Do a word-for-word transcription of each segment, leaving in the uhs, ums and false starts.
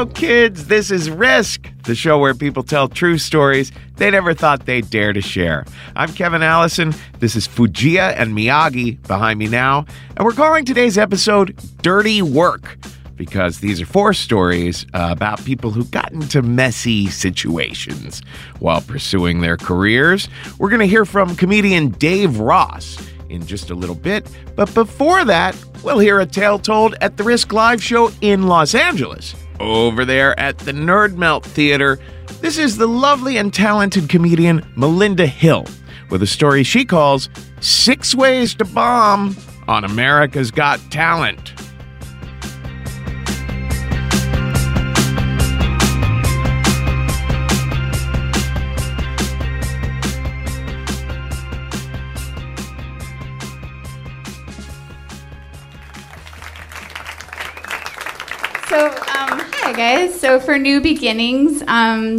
Hello, kids. This is Risk, the show where people tell true stories they never thought they'd dare to share. I'm Kevin Allison. This is Fujiya and Miyagi behind me now. And we're calling today's episode Dirty Work, because these are four stories uh, about people who got into messy situations while pursuing their careers. We're going to hear from comedian Dave Ross in just a little bit. But before that, we'll hear a tale told at the Risk Live show in Los Angeles. Over there at the Nerd Melt Theater, this is the lovely and talented comedian Melinda Hill with a story she calls Six Ways to Bomb on America's Got Talent. So, um, hi guys. So for new beginnings, um,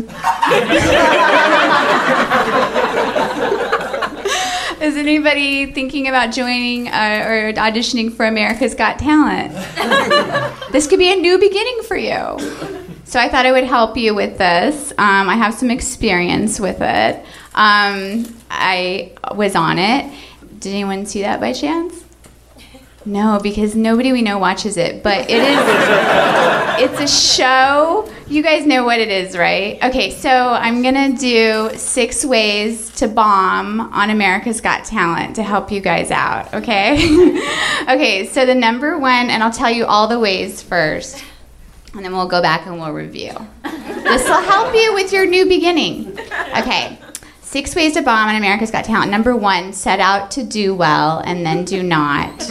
is anybody thinking about joining uh, or auditioning for America's Got Talent? This could be a new beginning for you. So I thought I would help you with this. Um, I have some experience with it. Um, I was on it. Did anyone see that by chance? No, because nobody we know watches it, but it is, it's a show. You guys know what it is, right? Okay, so I'm gonna do six ways to bomb on America's Got Talent to help you guys out, okay? Okay, so the number one, and I'll tell you all the ways first, and then we'll go back and we'll review. This will help you with your new beginning. Okay. Six ways to bomb on America's Got Talent. Number one, set out to do well and then do not.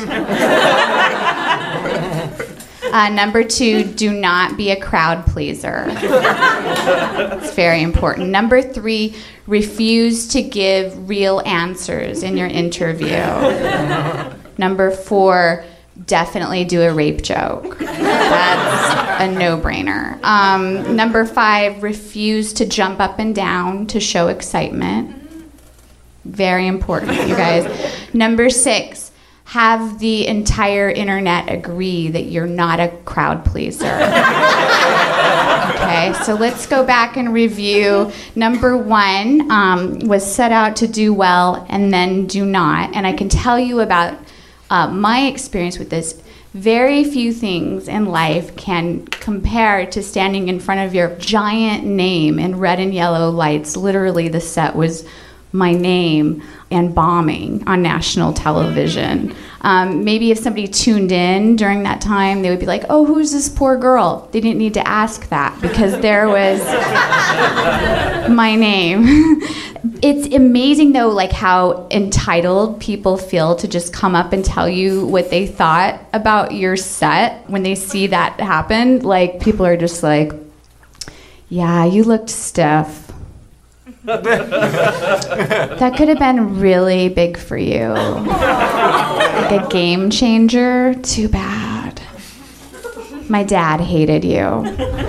uh, number two, do not be a crowd pleaser. It's very important. Number three, refuse to give real answers in your interview. Number four, definitely do a rape joke. That's a no-brainer. Um, number five, refuse to jump up and down to show excitement. Very important, you guys. Number six, have the entire internet agree that you're not a crowd pleaser. Okay, so let's go back and review. Number one um, was set out to do well and then do not. And I can tell you about Uh, my experience with this. Very few things in life can compare to standing in front of your giant name in red and yellow lights. Literally, the set was my name and bombing on national television. Um, maybe if somebody tuned in during that time, they would be like, oh, who's this poor girl? They didn't need to ask that because there was my name. It's amazing, though, like how entitled people feel to just come up and tell you what they thought about your set when they see that happen. Like, people are just like, yeah, you looked stiff. That could have been really big for you. Like a game changer. Too bad. My dad hated you.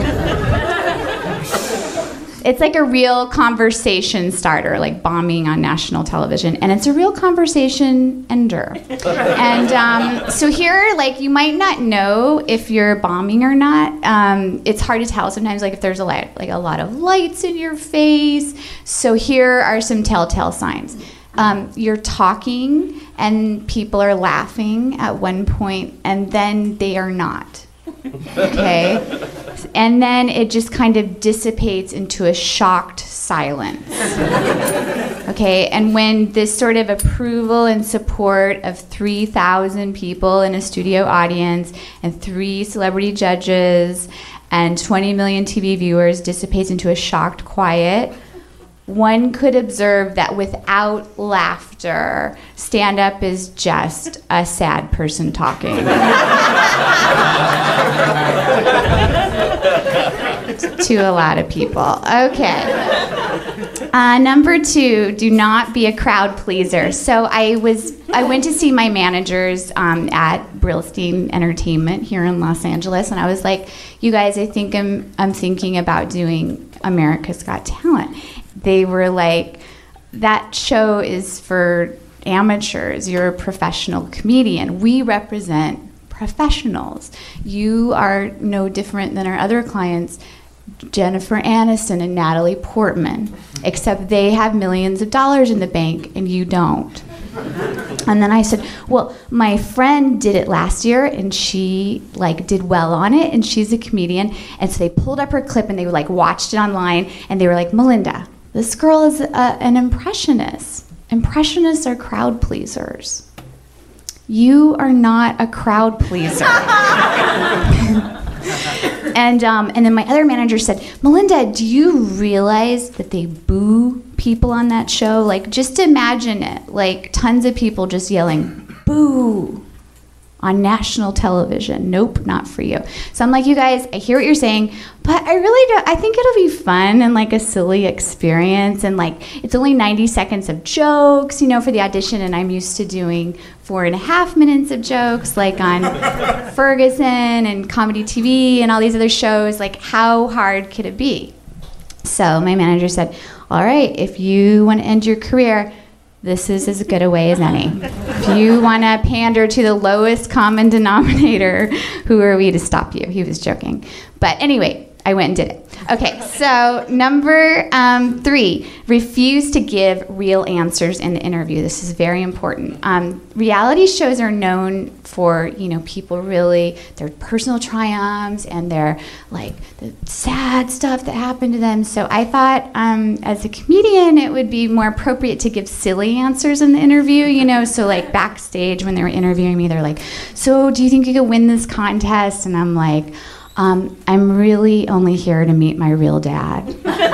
It's like a real conversation starter, like bombing on national television, and it's a real conversation ender. And um, so here, like, you might not know if you're bombing or not. Um, it's hard to tell sometimes, like if there's a light, like a lot of lights in your face. So here are some telltale signs. Um, you're talking, and people are laughing at one point, and then they are not. Okay? And then it just kind of dissipates into a shocked silence. Okay? And when this sort of approval and support of three thousand people in a studio audience and three celebrity judges and twenty million T V viewers dissipates into a shocked quiet, one could observe that without laughter, stand-up is just a sad person talking. To a lot of people. Okay. Uh, number two, do not be a crowd pleaser. So I was, I went to see my managers um, at Brillstein Entertainment here in Los Angeles, and I was like, you guys, I think I'm, I'm thinking about doing America's Got Talent. They were like, that show is for amateurs. You're a professional comedian. We represent professionals. You are no different than our other clients, Jennifer Aniston and Natalie Portman, except they have millions of dollars in the bank and you don't. And then I said, well, my friend did it last year and she like did well on it and she's a comedian. And so they pulled up her clip and they like watched it online and they were like, Melinda, this girl is a, an impressionist. Impressionists are crowd pleasers. You are not a crowd pleaser. and um, and then my other manager said, Melinda, do you realize that they boo people on that show? Like, just imagine it. Like, tons of people just yelling, boo, on national television. Nope, not for you. So I'm like, you guys, I hear what you're saying, but I really don't, I think it'll be fun and like a silly experience. And like, it's only ninety seconds of jokes, you know, for the audition. And I'm used to doing four and a half minutes of jokes, like on Ferguson and Comedy T V and all these other shows. Like, how hard could it be? So my manager said, all right, if you want to end your career, this is as good a way as any. If you want to pander to the lowest common denominator, who are we to stop you? He was joking. But anyway, I went and did it. Okay, so number um, three, refuse to give real answers in the interview. This is very important. Um, reality shows are known for, you know, people really, their personal triumphs and their, like, the sad stuff that happened to them. So I thought, um, as a comedian, it would be more appropriate to give silly answers in the interview, you know, so like backstage when they were interviewing me, they're like, so do you think you could win this contest? And I'm like, Um, I'm really only here to meet my real dad,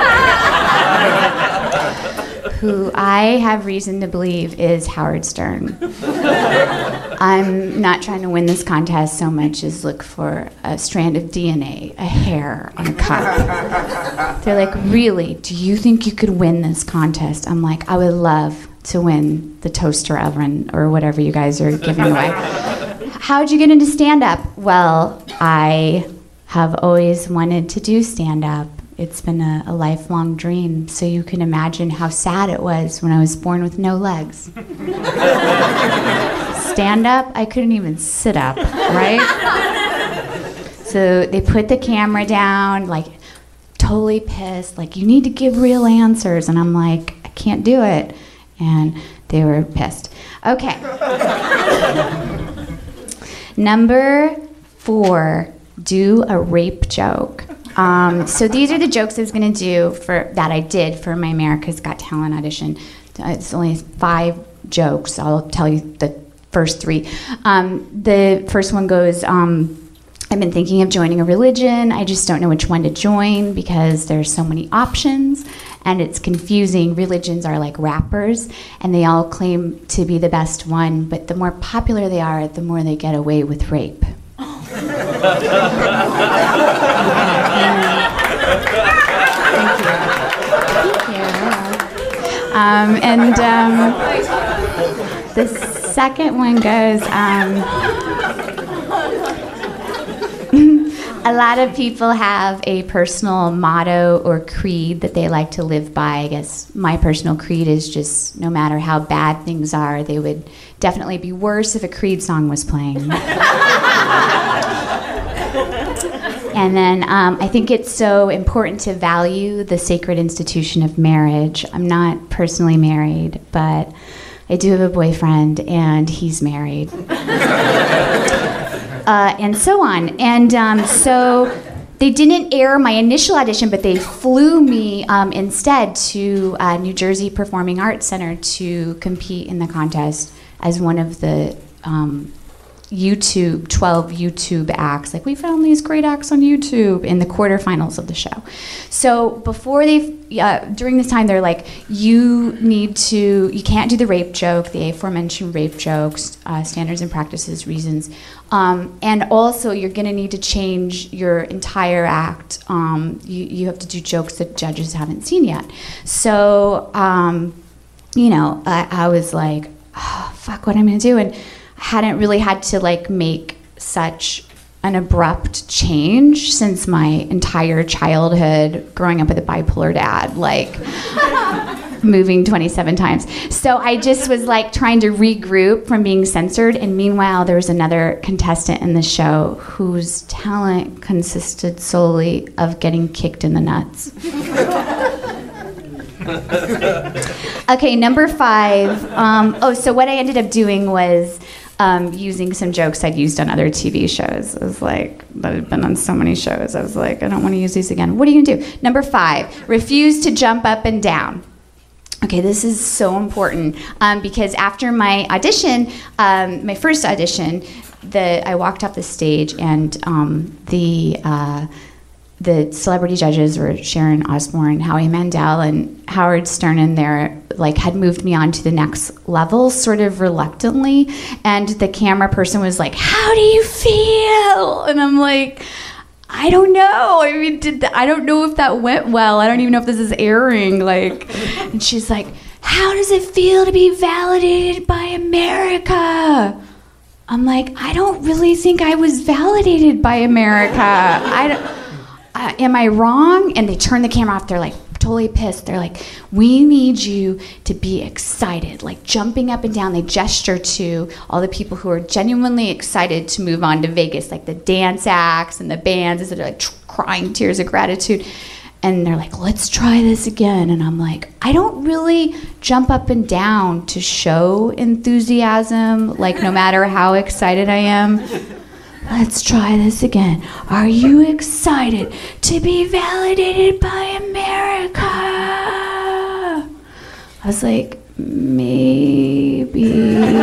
who I have reason to believe is Howard Stern. I'm not trying to win this contest so much as look for a strand of D N A, a hair on a cup. They're like, really, do you think you could win this contest? I'm like, I would love to win the toaster oven or whatever you guys are giving away. How'd you get into stand-up? Well, I have always wanted to do stand-up. It's been a, a lifelong dream, so you can imagine how sad it was when I was born with no legs. Stand-up, I couldn't even sit up, right? So they put the camera down, like, totally pissed, like, you need to give real answers, and I'm like, I can't do it, and they were pissed. Okay. Number four, do a rape joke. Um, so these are the jokes I was going to do for that I did for my America's Got Talent audition. It's only five jokes. I'll tell you the first three. Um, the first one goes, um, I've been thinking of joining a religion. I just don't know which one to join because there's so many options and it's confusing. Religions are like rappers and they all claim to be the best one, but the more popular they are, the more they get away with rape. Thank you. Thank you. Um, and um, the second one goes, um, a lot of people have a personal motto or creed that they like to live by. I guess my personal creed is just no matter how bad things are, they would definitely be worse if a Creed song was playing. And then um, I think it's so important to value the sacred institution of marriage. I'm not personally married, but I do have a boyfriend, and he's married. uh, and so on. And um, so they didn't air my initial audition, but they flew me um, instead to uh, New Jersey Performing Arts Center to compete in the contest as one of the um, YouTube, twelve YouTube acts. Like, we found these great acts on YouTube in the quarterfinals of the show. So before they, uh, during this time, they're like, you need to, you can't do the rape joke, the aforementioned rape jokes, uh, standards and practices, reasons. Um, and also, you're going to need to change your entire act. Um, you, you have to do jokes that judges haven't seen yet. So, um, you know, I, I was like, oh, fuck, what am I going to do? And hadn't really had to like make such an abrupt change since my entire childhood growing up with a bipolar dad. Like, moving twenty-seven times. So I just was like trying to regroup from being censored, and meanwhile there was another contestant in the show whose talent consisted solely of getting kicked in the nuts. Okay, number five. Um, oh, so what I ended up doing was um, using some jokes I'd used on other T V shows. It was like, that had been on so many shows. I was like, I don't want to use these again. What are you going to do? Number five, refuse to jump up and down. Okay, this is so important um, because after my audition, um, my first audition, the I walked off the stage and um, the uh, the celebrity judges were Sharon Osbourne, Howie Mandel, and Howard Stern, and there like had moved me on to the next level, sort of reluctantly. And the camera person was like, "How do you feel?" And I'm like, I don't know. I mean, did the, I don't know if that went well. I don't even know if this is airing. Like, and she's like, "How does it feel to be validated by America?" I'm like, I don't really think I was validated by America. I don't. Uh, am I wrong? And they turn the camera off. They're like totally pissed. They're like, we need you to be excited, like jumping up and down. They gesture to all the people who are genuinely excited to move on to Vegas, like the dance acts and the bands that are like crying tears of gratitude. And they're like, let's try this again. And I'm like, I don't really jump up and down to show enthusiasm, like no matter how excited I am. Let's try this again. Are you excited to be validated by America? I was like, maybe.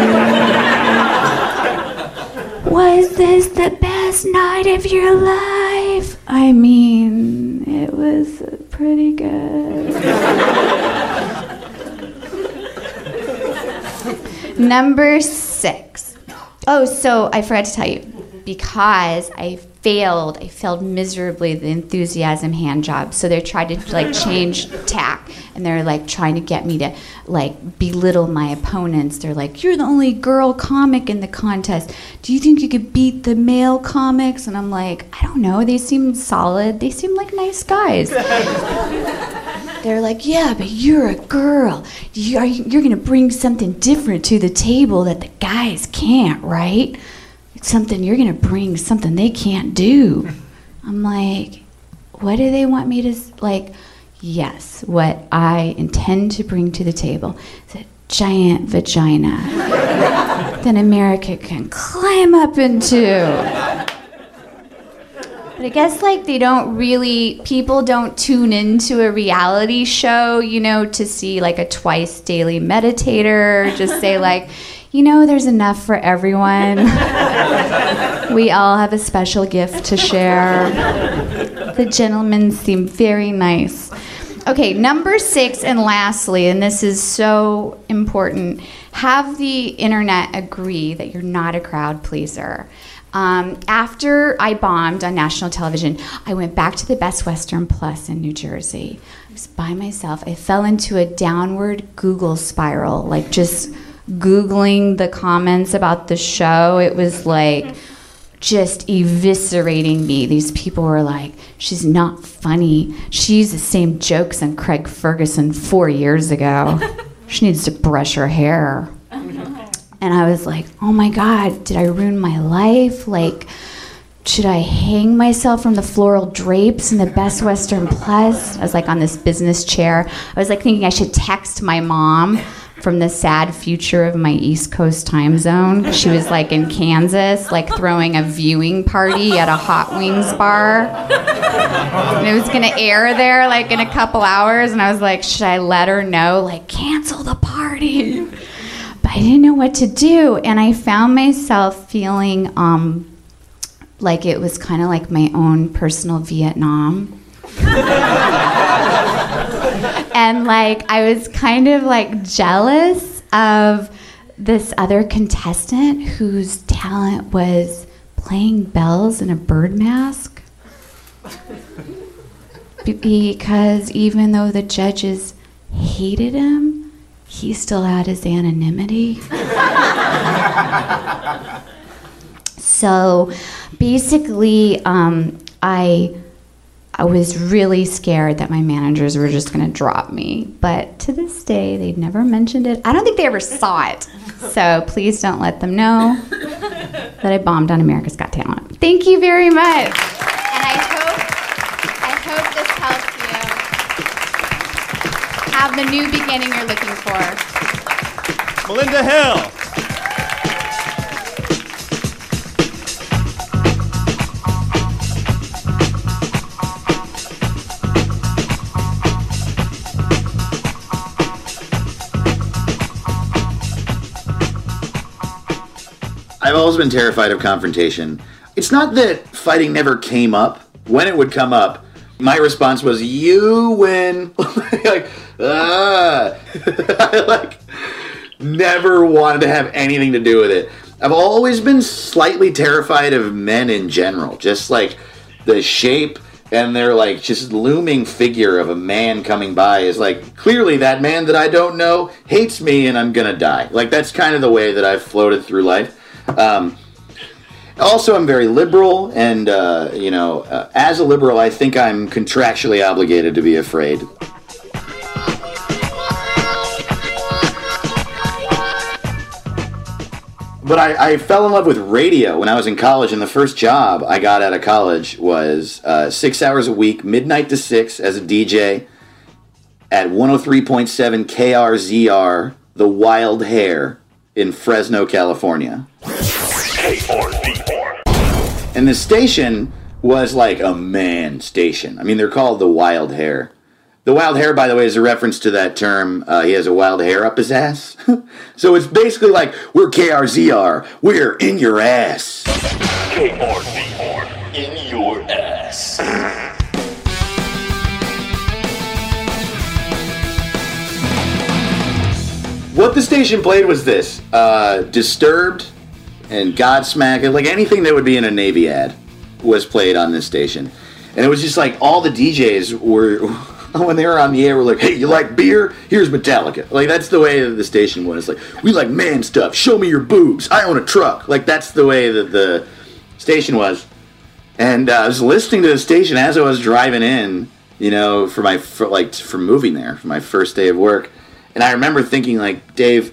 Was this the best night of your life? I mean, it was pretty good. Number six. Oh, so I forgot to tell you. Because I failed, I failed miserably the enthusiasm hand job. So they tried to like change tack, and they're like trying to get me to like belittle my opponents. They're like, "You're the only girl comic in the contest. Do you think you could beat the male comics?" And I'm like, I don't know. They seem solid. They seem like nice guys. They're like, yeah, but you're a girl. You are, you're gonna bring something different to the table that the guys can't, right? Something you're gonna bring something they can't do. I'm like, what do they want me to like? Yes, what I intend to bring to the table is a giant vagina that America can climb up into. But I guess like they don't really, people don't tune into a reality show, you know, to see like a twice daily meditator just say like, you know, there's enough for everyone. We all have a special gift to share. The gentlemen seem very nice. Okay, number six, and lastly, and this is so important, have the internet agree that you're not a crowd pleaser. Um, after I bombed on national television, I went back to the Best Western Plus in New Jersey. I was by myself. I fell into a downward Google spiral, like just Googling the comments about the show. It was like just eviscerating me. These people were like, she's not funny. She used the same jokes on Craig Ferguson four years ago. She needs to brush her hair. And I was like, oh my God, did I ruin my life? Like, should I hang myself from the floral drapes in the Best Western Plus? I was like on this business chair. I was like thinking I should text my mom from the sad future of my East Coast time zone. She was like in Kansas, like throwing a viewing party at a Hot Wings bar. And it was gonna air there like in a couple hours. And I was like, should I let her know, like cancel the party? But I didn't know what to do. And I found myself feeling um, like it was kind of like my own personal Vietnam. And like I was kind of like jealous of this other contestant whose talent was playing bells in a bird mask. Because even though the judges hated him, he still had his anonymity. So basically, um, I I was really scared that my managers were just going to drop me. But to this day, they've never mentioned it. I don't think they ever saw it. So please don't let them know that I bombed on America's Got Talent. Thank you very much. And I hope, I hope this helps you have the new beginning you're looking for. Melinda Hill. I've always been terrified of confrontation. It's not that fighting never came up. When it would come up, my response was, you win. like, ah. I like, never wanted to have anything to do with it. I've always been slightly terrified of men in general. Just like the shape and their like just looming figure of a man coming by is like, clearly that man that I don't know hates me and I'm gonna die. Like, that's kind of the way that I've floated through life. Um, also, I'm very liberal, and, uh, you know, uh, as a liberal, I think I'm contractually obligated to be afraid. But I, I fell in love with radio when I was in college, and the first job I got out of college was uh, six hours a week, midnight to six, as a D J at one oh three point seven K R Z R, The Wild Hair, in Fresno, California. And the station was like a man station. I mean, they're called The Wild Hair. The Wild Hair, by the way, is a reference to that term, uh, he has a wild hair up his ass. So it's basically like, we're K R Z R, we're in your ass. K R Z R, in your ass. What the station played was this, uh, Disturbed and Godsmack, like anything that would be in a Navy ad was played on this station. And it was just like all the D Js were, when they were on the air, were like, hey, you like beer? Here's Metallica. Like, that's the way that the station was. Like, we like man stuff. Show me your boobs. I own a truck. Like, that's the way that the station was. And uh, I was listening to the station as I was driving in, you know, for my, for like, for moving there, for my first day of work. And I remember thinking, like, Dave,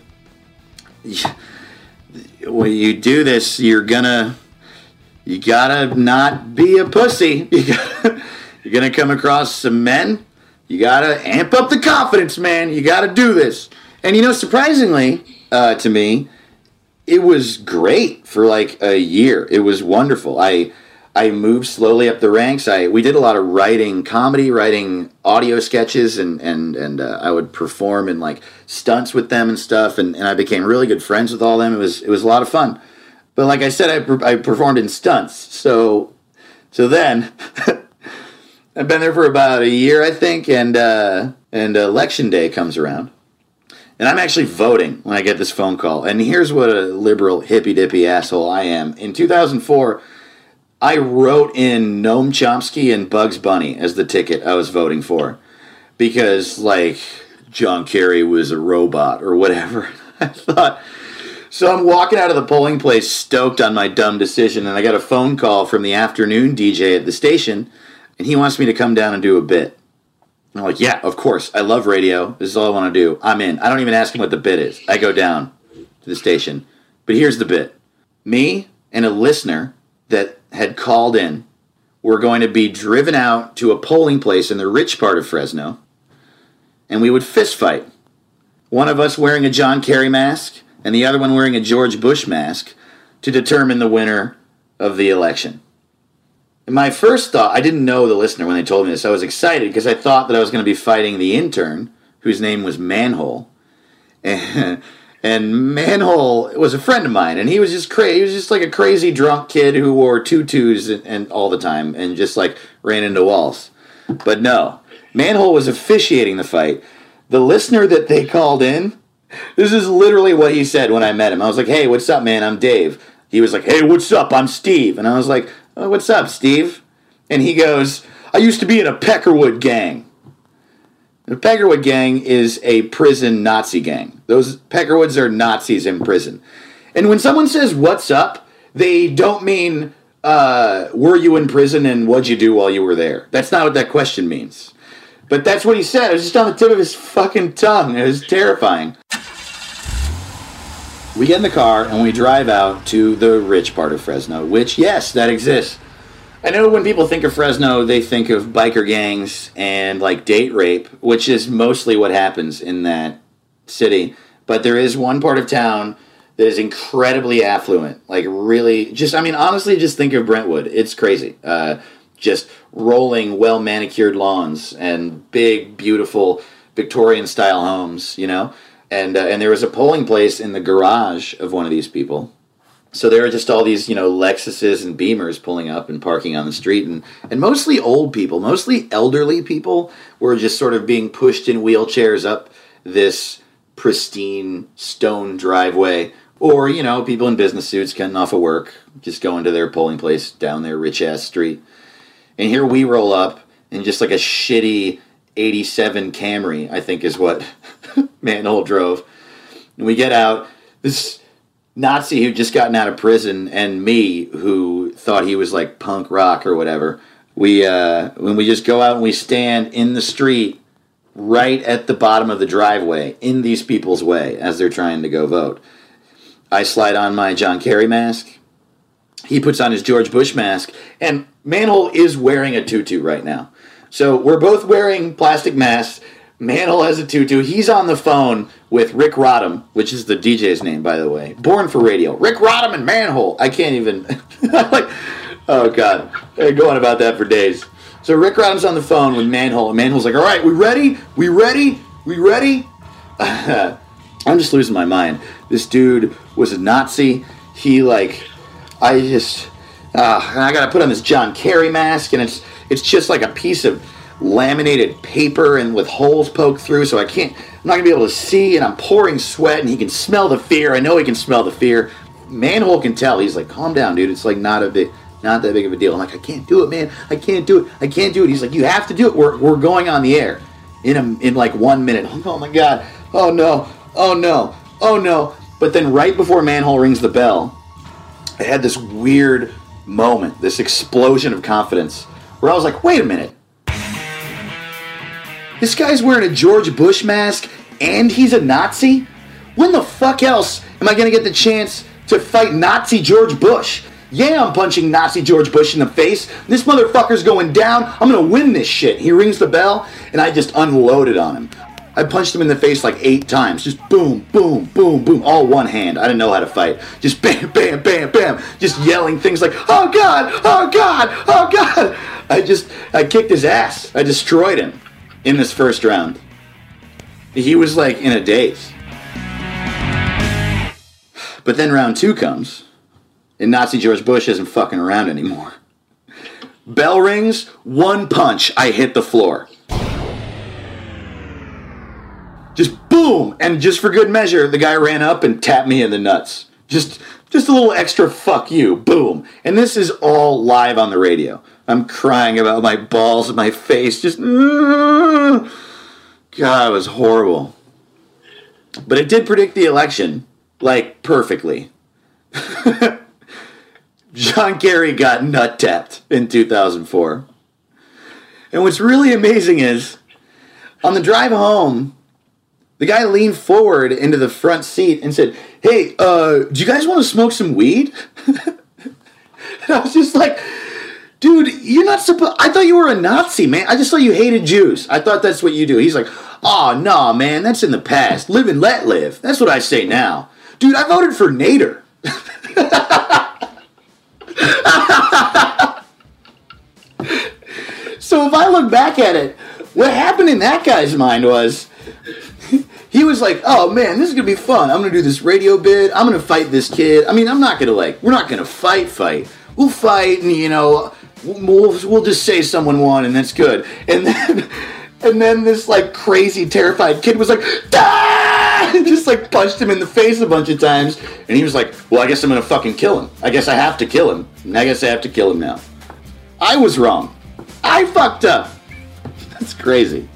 when you do this, you're gonna, you gotta not be a pussy. You gotta, you're gonna come across some men. You gotta amp up the confidence, man. You gotta do this. And, you know, surprisingly, uh, to me, it was great for, like, a year. It was wonderful. I... I moved slowly up the ranks. I we did a lot of writing comedy, writing audio sketches, and and and uh, I would perform in like stunts with them and stuff. And, and I became really good friends with all of them. It was it was a lot of fun. But like I said, I I performed in stunts. So so then I've been there for about a year, I think, and uh, and election day comes around, and I'm actually voting when I get this phone call. And here's what a liberal hippy dippy asshole I am. In two thousand four. I wrote in Noam Chomsky and Bugs Bunny as the ticket I was voting for because, like, John Kerry was a robot or whatever. I thought. So I'm walking out of the polling place stoked on my dumb decision, and I got a phone call from the afternoon D J at the station, and he wants me to come down and do a bit. And I'm like, yeah, of course. I love radio. This is all I want to do. I'm in. I don't even ask him what the bit is. I go down to the station. But here's the bit. Me and a listener that had called in were going to be driven out to a polling place in the rich part of Fresno, and we would fist fight. One of us wearing a John Kerry mask, and the other one wearing a George Bush mask, to determine the winner of the election. And my first thought, I didn't know the listener when they told me this. I was excited because I thought that I was going to be fighting the intern, whose name was Manhole. And... And Manhole was a friend of mine, and he was just crazy. He was just like a crazy drunk kid who wore tutus and, and all the time, and just like ran into walls. But no, Manhole was officiating the fight. The listener that they called in, this is literally what he said when I met him. I was like, "Hey, what's up, man? I'm Dave." He was like, "Hey, what's up? I'm Steve." And I was like, oh, "What's up, Steve?" And he goes, "I used to be in a Peckerwood gang." The Peckerwood gang is a prison Nazi gang. Those Peckerwoods are Nazis in prison. And when someone says, "What's up?" they don't mean, uh, were you in prison and what'd you do while you were there? That's not what that question means. But that's what he said. It was just on the tip of his fucking tongue. It was terrifying. We get in the car and we drive out to the rich part of Fresno, which, yes, that exists. I know when people think of Fresno, they think of biker gangs and, like, date rape, which is mostly what happens in that city. But there is one part of town that is incredibly affluent. Like, really, just, I mean, honestly, just think of Brentwood. It's crazy. Uh, just rolling, well-manicured lawns and big, beautiful Victorian-style homes, you know? And, uh, and there was a polling place in the garage of one of these people. So there are just all these, you know, Lexuses and Beamers pulling up and parking on the street. And, and mostly old people, mostly elderly people were just sort of being pushed in wheelchairs up this pristine stone driveway. Or, you know, people in business suits getting off of work, just going to their polling place down their rich-ass street. And here we roll up in just like a shitty eighty-seven Camry, I think is what Manhole drove. And we get out, this Nazi who'd just gotten out of prison and me who thought he was like punk rock or whatever. We, uh, when we just go out and we stand in the street right at the bottom of the driveway in these people's way as they're trying to go vote. I slide on my John Kerry mask. He puts on his George Bush mask. And Manhole is wearing a tutu right now. So we're both wearing plastic masks. Manhole has a tutu. He's on the phone with Rick Rodham, which is the D J's name, by the way. Born for Radio. Rick Rodham and Manhole. I can't even... like, oh, God. I've go on about that for days. So Rick Rodham's on the phone with Manhole, and Manhole's like, all right, we ready? We ready? We ready? I'm just losing my mind. This dude was a Nazi. He, like... I just... Uh, I gotta put on this John Kerry mask, and it's it's just like a piece of laminated paper and with holes poked through, so I can't, I'm not gonna be able to see, and I'm pouring sweat, and he can smell the fear. I know he can smell the fear. Manhole can tell. He's like, calm down, dude. It's like not a big, not that big of a deal. I'm like, I can't do it, man. I can't do it. I can't do it. He's like, you have to do it. We're we're going on the air in a, in like one minute. I'm like, oh my God. Oh no. Oh no. Oh no. But then right before Manhole rings the bell, I had this weird moment, this explosion of confidence, where I was like, wait a minute. This guy's wearing a George Bush mask, and he's a Nazi? When the fuck else am I going to get the chance to fight Nazi George Bush? Yeah, I'm punching Nazi George Bush in the face. This motherfucker's going down. I'm going to win this shit. He rings the bell, and I just unloaded on him. I punched him in the face like eight times. Just boom, boom, boom, boom. All one hand. I didn't know how to fight. Just bam, bam, bam, bam. Just yelling things like, oh God, oh God, oh God. I just, I kicked his ass. I destroyed him in this first round. He was like in a daze. But then round two comes, and Nazi George Bush isn't fucking around anymore. Bell rings, one punch, I hit the floor. Just boom! And just for good measure, the guy ran up and tapped me in the nuts. Just just a little extra fuck you. Boom. And this is all live on the radio. I'm crying about my balls and my face. Just... Uh, God, it was horrible. But it did predict the election, like, perfectly. John Kerry got nut-tapped in two thousand four. And what's really amazing is, on the drive home... the guy leaned forward into the front seat and said, hey, uh, do you guys want to smoke some weed? And I was just like, dude, you're not supposed... I thought you were a Nazi, man. I just thought you hated Jews. I thought that's what you do. He's like, oh, no, man, that's in the past. Live and let live. That's what I say now. Dude, I voted for Nader. So if I look back at it, what happened in that guy's mind was... he was like, oh man, this is going to be fun. I'm going to do this radio bit. I'm going to fight this kid. I mean, I'm not going to like, we're not going to fight, fight. We'll fight and, you know, we'll, we'll just say someone won and that's good. And then, and then this like crazy, terrified kid was like, ah! And just like punched him in the face a bunch of times. And he was like, well, I guess I'm going to fucking kill him. I guess I have to kill him. And I guess I have to kill him now. I was wrong. I fucked up. That's crazy.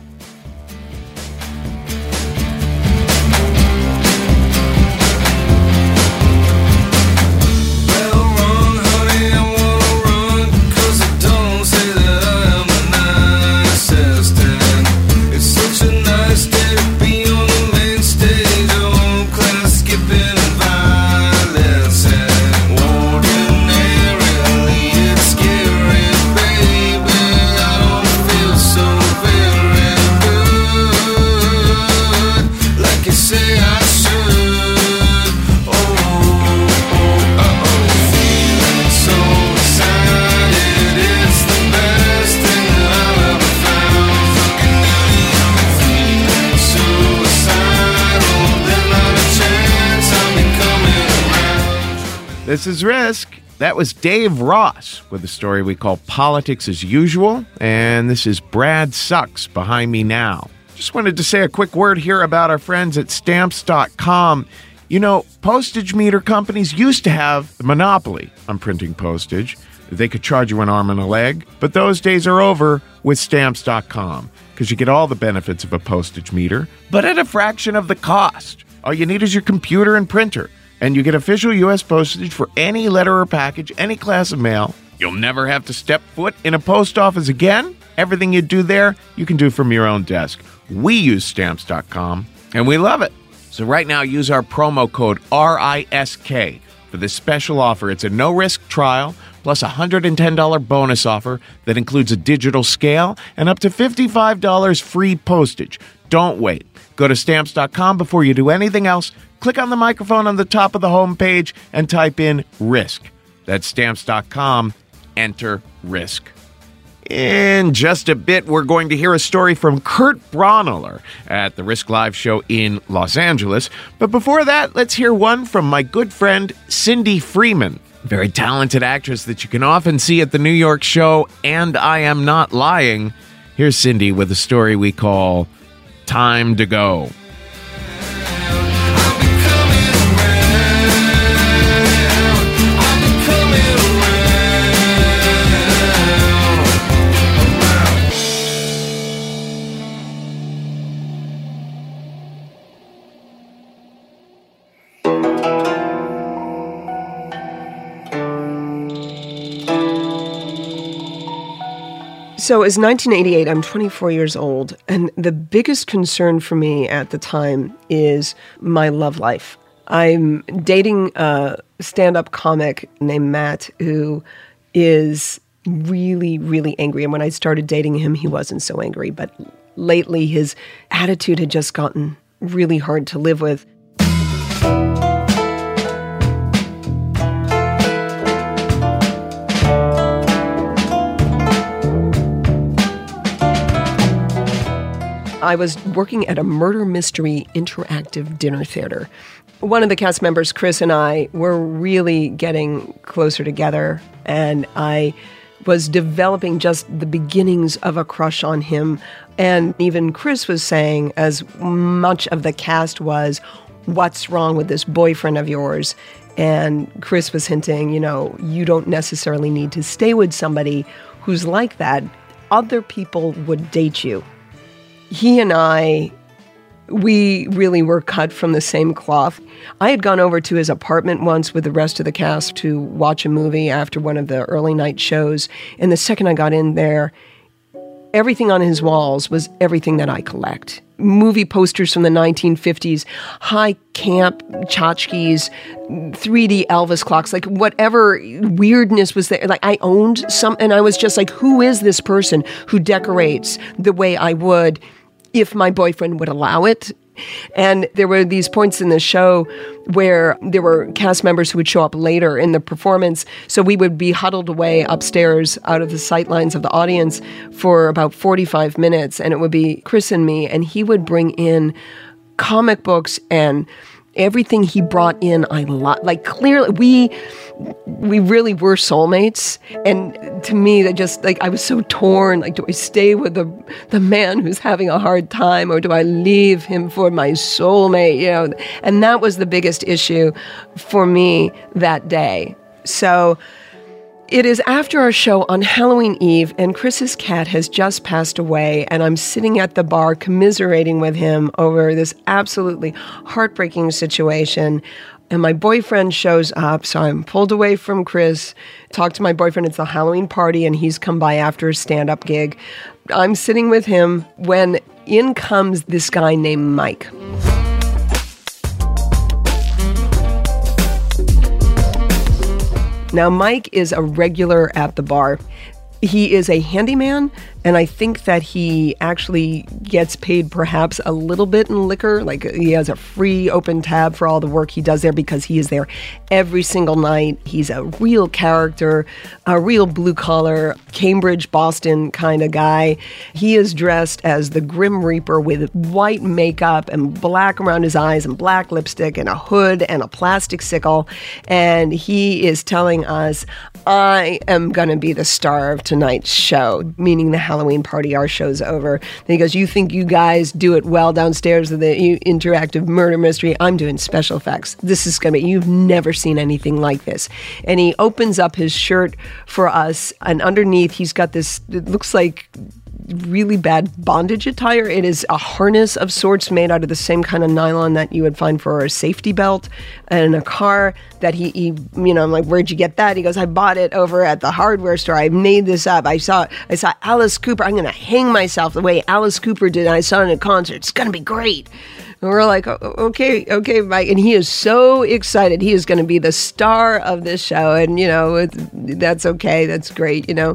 This is Risk. That was Dave Ross with a story we call Politics as Usual. And this is Brad Sucks behind me now. Just wanted to say a quick word here about our friends at Stamps dot com. You know, postage meter companies used to have the monopoly on printing postage. They could charge you an arm and a leg, but those days are over with Stamps dot com because you get all the benefits of a postage meter, but at a fraction of the cost. All you need is your computer and printer, and you get official U S postage for any letter or package, any class of mail. You'll never have to step foot in a post office again. Everything you do there, you can do from your own desk. We use Stamps dot com, and we love it. So right now, use our promo code R I S K for this special offer. It's a no-risk trial, plus a one hundred ten dollars bonus offer that includes a digital scale and up to fifty-five dollars free postage. Don't wait. Go to Stamps dot com before you do anything else. Click on the microphone on the top of the homepage and type in RISK. That's Stamps dot com. Enter RISK. In just a bit, we're going to hear a story from Kurt Braunohler at the Risk Live show in Los Angeles. But before that, let's hear one from my good friend Cindy Freeman, very talented actress that you can often see at the New York show And I Am Not Lying. Here's Cindy with a story we call Time to Go. So it's nineteen eighty-eight, I'm twenty-four years old, and the biggest concern for me at the time is my love life. I'm dating a stand-up comic named Matt who is really, really angry. And when I started dating him, he wasn't so angry. But lately, his attitude had just gotten really hard to live with. I was working at a murder mystery interactive dinner theater. One of the cast members, Chris, and I were really getting closer together, and I was developing just the beginnings of a crush on him. And even Chris was saying, as much of the cast was, "What's wrong with this boyfriend of yours?" And Chris was hinting, you know, you don't necessarily need to stay with somebody who's like that. Other people would date you. He and I, we really were cut from the same cloth. I had gone over to his apartment once with the rest of the cast to watch a movie after one of the early night shows. And the second I got in there, everything on his walls was everything that I collect. Movie posters from the nineteen fifties, high camp tchotchkes, three D Elvis clocks, like whatever weirdness was there. Like I owned some, and I was just like, who is this person who decorates the way I would if my boyfriend would allow it? And there were these points in the show where there were cast members who would show up later in the performance. So we would be huddled away upstairs out of the sightlines of the audience for about forty-five minutes. And it would be Chris and me, and he would bring in comic books and everything he brought in, I lo- like clearly we we really were soulmates. And to me, that just like I was so torn. Like, do I stay with the the man who's having a hard time, or do I leave him for my soulmate? You know, and that was the biggest issue for me that day. So it is after our show on Halloween Eve, and Chris's cat has just passed away, and I'm sitting at the bar commiserating with him over this absolutely heartbreaking situation. And my boyfriend shows up, so I'm pulled away from Chris, talk to my boyfriend. It's a Halloween party, and he's come by after a stand-up gig. I'm sitting with him when in comes this guy named Mike. Now, Mike is a regular at the bar. He is a handyman, And I think that he actually gets paid perhaps a little bit in liquor. Like he has a free open tab for all the work he does there because he is there every single night. He's a real character, a real blue-collar, Cambridge, Boston kind of guy. He is dressed as the Grim Reaper with white makeup and black around his eyes and black lipstick and a hood and a plastic sickle. And he is telling us, I am going to be the star of tonight's show, meaning the Halloween party. Our show's over. And he goes, you think you guys do it well downstairs with the interactive murder mystery? I'm doing special effects. This is going to be, you've never seen anything like this. And he opens up his shirt for us, and underneath he's got this, it looks like really bad bondage attire. It is a harness of sorts made out of the same kind of nylon that you would find for a safety belt and a car that he, he, you know, I'm like, where'd you get that? He goes, I bought it over at the hardware store. I made this up. I saw, I saw Alice Cooper. I'm going to hang myself the way Alice Cooper did. I saw it in a concert. It's going to be great. And we're like, okay, okay, Mike. And he is so excited. He is going to be the star of this show. And, you know, it's, that's okay. That's great, you know.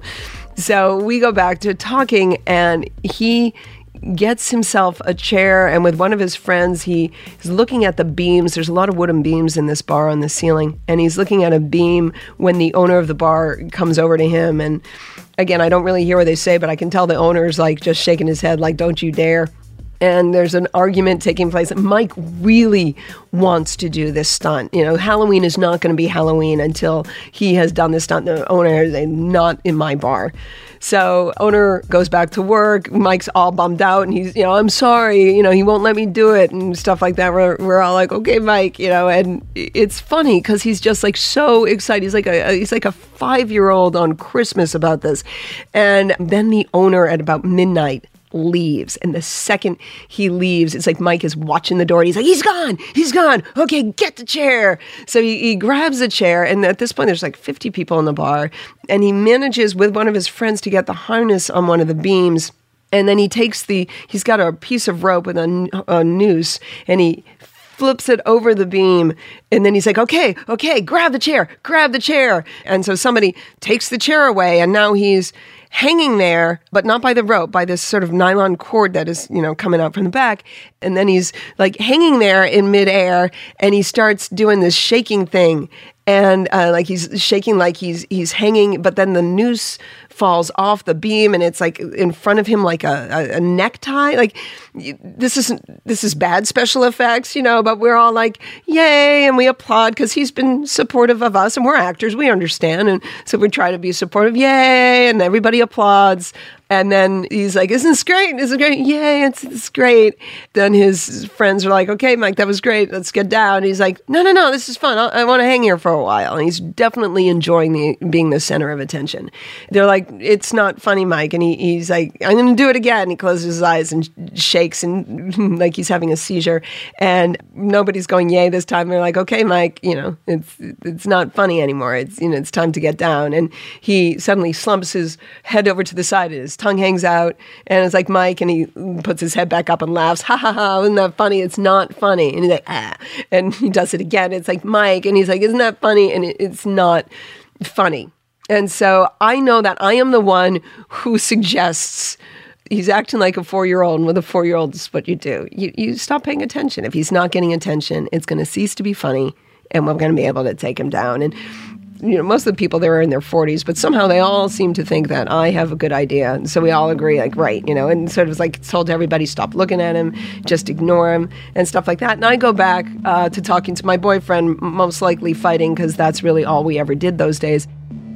So we go back to talking, and he gets himself a chair, and with one of his friends, he is looking at the beams. There's a lot of wooden beams in this bar on the ceiling, and he's looking at a beam when the owner of the bar comes over to him. And again, I don't really hear what they say, but I can tell the owner's like just shaking his head like, don't you dare. And there's an argument taking place. Mike really wants to do this stunt. You know, Halloween is not going to be Halloween until he has done this stunt. The owner is not in my bar. So owner goes back to work. Mike's all bummed out, and he's, you know, I'm sorry, you know, he won't let me do it and stuff like that. We're, we're all like, okay, Mike, you know, and it's funny because he's just like so excited. He's like a he's like a five-year-old on Christmas about this. And then the owner at about midnight leaves, and the second he leaves, it's like Mike is watching the door, and he's like, he's gone, he's gone, okay, get the chair. So he, he grabs a chair, and at this point there's like fifty people in the bar, and he manages with one of his friends to get the harness on one of the beams, and then he takes the, he's got a piece of rope with a, a noose, and he flips it over the beam, and then he's like, okay, okay, grab the chair, grab the chair. And so somebody takes the chair away, and now he's hanging there, but not by the rope, by this sort of nylon cord that is, you know, coming out from the back. And then he's like hanging there in midair, and he starts doing this shaking thing. And uh, like he's shaking like he's he's hanging, but then the noose falls off the beam, and it's like in front of him like a, a, a necktie. Like this is this is bad special effects, you know, but we're all like, yay, and we applaud because he's been supportive of us, and we're actors, we understand, and so we try to be supportive, yay, and everybody applauds. And then he's like, isn't this great? Isn't it great? Yay, it's, it's great. Then his friends are like, okay, Mike, that was great. Let's get down. And he's like, no, no, no, this is fun. I, I want to hang here for a while. And he's definitely enjoying the being the center of attention. They're like, it's not funny, Mike. And he, he's like, I'm going to do it again. He closes his eyes and shakes and like he's having a seizure. And nobody's going, yay, this time. They're like, okay, Mike, you know, it's it's not funny anymore. It's, you know, it's time to get down. And he suddenly slumps his head over to the side. His tongue hangs out, and it's like Mike, and he puts his head back up and laughs. Ha ha ha! Isn't that funny? It's not funny. And he's like, ah, and he does it again. It's like Mike, and he's like, isn't that funny? And it, it's not funny. And so I know that I am the one who suggests. He's acting like a four-year-old, and with a four-year-old, this is what you do. You you stop paying attention. If he's not getting attention, it's going to cease to be funny, and we're going to be able to take him down. And you know, most of the people there are in their forties, but somehow they all seem to think that I have a good idea. And so we all agree, like, right, you know, and sort of like told everybody, stop looking at him, just ignore him and stuff like that. And I go back uh, to talking to my boyfriend, most likely fighting, because that's really all we ever did those days.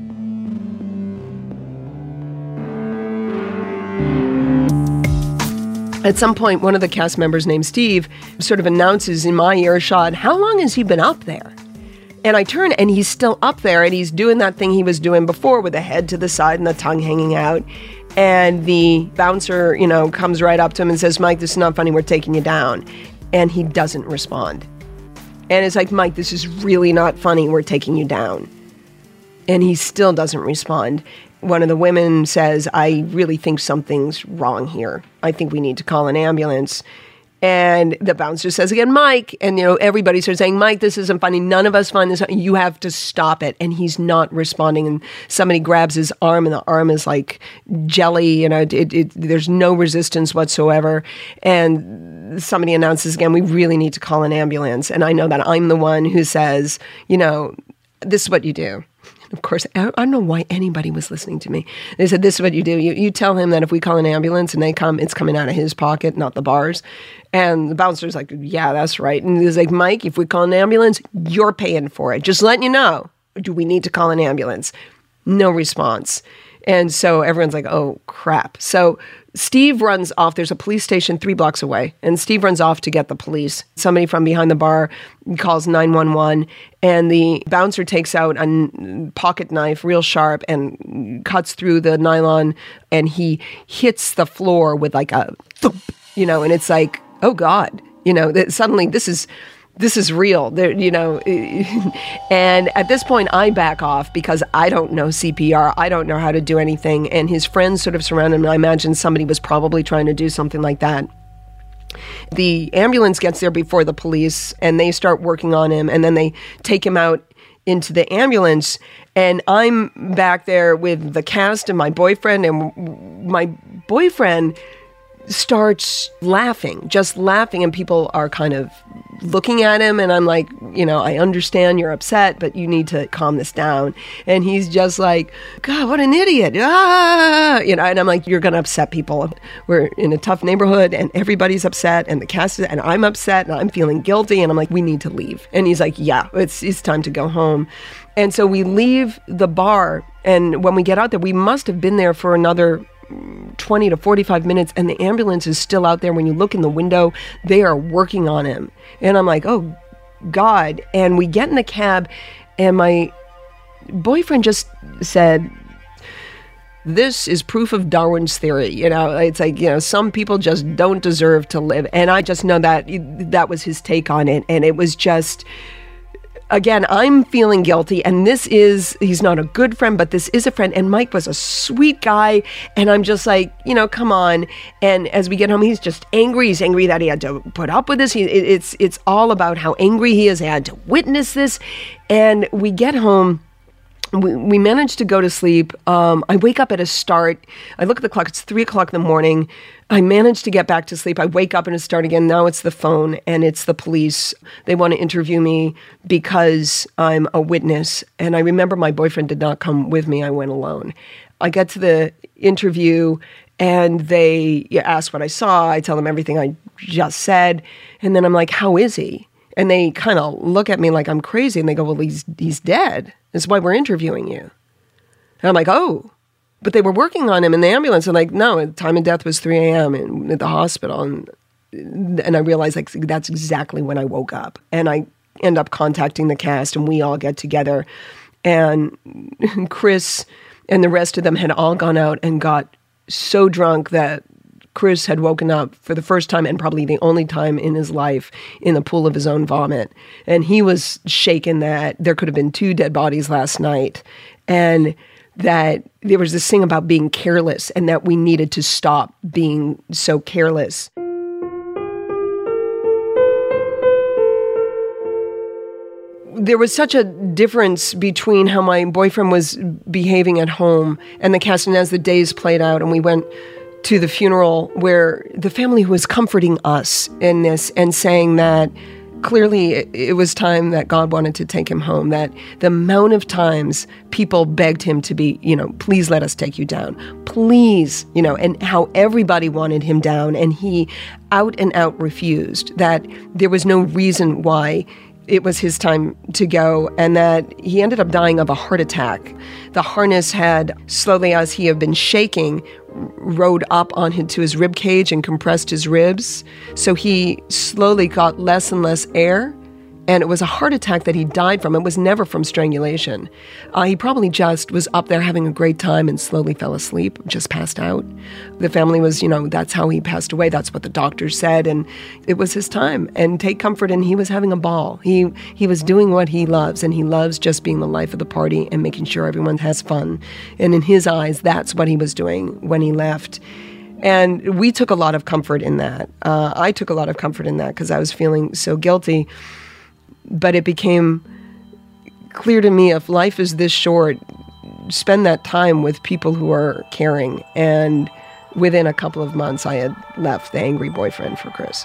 At some point, one of the cast members named Steve sort of announces in my earshot, how long has he been up there? And I turn, and he's still up there, and he's doing that thing he was doing before with the head to the side and the tongue hanging out. And the bouncer, you know, comes right up to him and says, Mike, this is not funny, we're taking you down. And he doesn't respond. And it's like, Mike, this is really not funny, we're taking you down. And he still doesn't respond. One of the women says, I really think something's wrong here. I think we need to call an ambulance. And the bouncer says again, Mike. And, you know, everybody starts saying, Mike, this isn't funny. None of us find this. You have to stop it. And he's not responding. And somebody grabs his arm, and the arm is like jelly. You know, it, it, there's no resistance whatsoever. And somebody announces again, we really need to call an ambulance. And I know that I'm the one who says, you know, this is what you do. Of course, I don't know why anybody was listening to me. They said, this is what you do. You, you tell him that if we call an ambulance and they come, it's coming out of his pocket, not the bars. And the bouncer's like, yeah, that's right. And he's like, Mike, if we call an ambulance, you're paying for it. Just letting you know. Do we need to call an ambulance? No response. And so everyone's like, oh, crap. So Steve runs off. There's a police station three blocks away, and Steve runs off to get the police. Somebody from behind the bar calls nine one one, and the bouncer takes out a pocket knife, real sharp, and cuts through the nylon, and he hits the floor with like a thump, you know, and it's like, oh, God, you know, that suddenly this is... This is real, there, you know, and at this point I back off because I don't know C P R. I don't know how to do anything. And his friends sort of surround him. And I imagine somebody was probably trying to do something like that. The ambulance gets there before the police, and they start working on him. And then they take him out into the ambulance. And I'm back there with the cast and my boyfriend. And my boyfriend starts laughing, just laughing, and people are kind of looking at him, and I'm like, you know, I understand you're upset, but you need to calm this down. And he's just like, God, what an idiot. Ah! You know, and I'm like, you're going to upset people. We're in a tough neighborhood, and everybody's upset, and the cast is, and I'm upset, and I'm feeling guilty, and I'm like, we need to leave. And he's like, yeah, it's it's time to go home. And so we leave the bar, and when we get out there, we must have been there for another twenty to forty-five minutes, and the ambulance is still out there. When you look in the window, they are working on him. And I'm like, oh, God. And we get in the cab, and my boyfriend just said, this is proof of Darwin's theory. You know, it's like, you know, some people just don't deserve to live. And I just know that that was his take on it. And it was just... Again, I'm feeling guilty, and this is, he's not a good friend, but this is a friend, and Mike was a sweet guy, and I'm just like, you know, come on. And as we get home, he's just angry. He's angry that he had to put up with this. He, it, it's, it's all about how angry he is. He had to witness this. And we get home. We, we managed to go to sleep. Um, I wake up at a start. I look at the clock. It's three o'clock in the morning. I managed to get back to sleep. I wake up and it start again. Now it's the phone, and it's the police. They want to interview me because I'm a witness. And I remember my boyfriend did not come with me. I went alone. I get to the interview, and they ask what I saw. I tell them everything I just said. And then I'm like, how is he? And they kind of look at me like I'm crazy, and they go, well, he's he's dead. That's why we're interviewing you. And I'm like, oh. But they were working on him in the ambulance. And like, no, the time of death was three a.m. in, at the hospital. And and I realized like that's exactly when I woke up. And I end up contacting the cast, and we all get together. And Chris and the rest of them had all gone out and got so drunk that Chris had woken up for the first time, and probably the only time in his life, in the pool of his own vomit. And he was shaken that there could have been two dead bodies last night, and that there was this thing about being careless, and that we needed to stop being so careless. There was such a difference between how my boyfriend was behaving at home and the cast, and as the days played out, and we went to the funeral, where the family was comforting us in this and saying that clearly it, it was time that God wanted to take him home, that the amount of times people begged him to be, you know, please let us take you down, please, you know, and how everybody wanted him down, and he out and out refused, that there was no reason why it was his time to go, and that he ended up dying of a heart attack. The harness had, slowly as he had been shaking, rode up onto his rib cage and compressed his ribs. So he slowly got less and less air, and it was a heart attack that he died from. It was never from strangulation. Uh, he probably just was up there having a great time and slowly fell asleep, just passed out. The family was, you know, that's how he passed away. That's what the doctors said, and it was his time. And take comfort in, he was having a ball. He he was doing what he loves, and he loves just being the life of the party and making sure everyone has fun. And in his eyes, that's what he was doing when he left. And we took a lot of comfort in that. Uh, I took a lot of comfort in that because I was feeling so guilty. But it became clear to me, if life is this short, spend that time with people who are caring. And within a couple of months, I had left the angry boyfriend for Chris.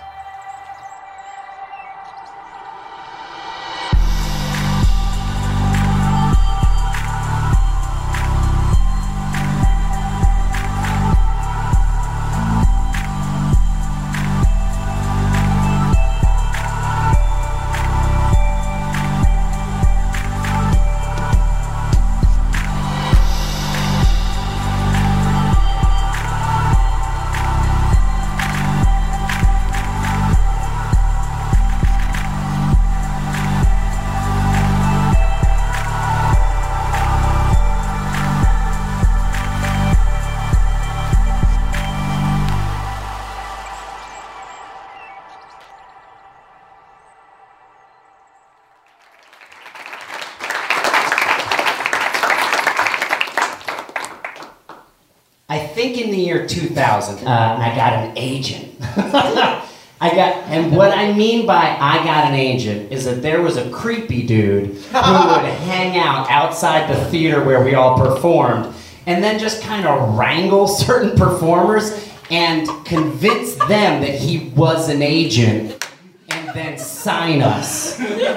I think in the year two thousand, uh, I got an agent. I got, and what I mean by I got an agent is that there was a creepy dude who would hang out outside the theater where we all performed, and then just kind of wrangle certain performers and convince them that he was an agent, and then sign us.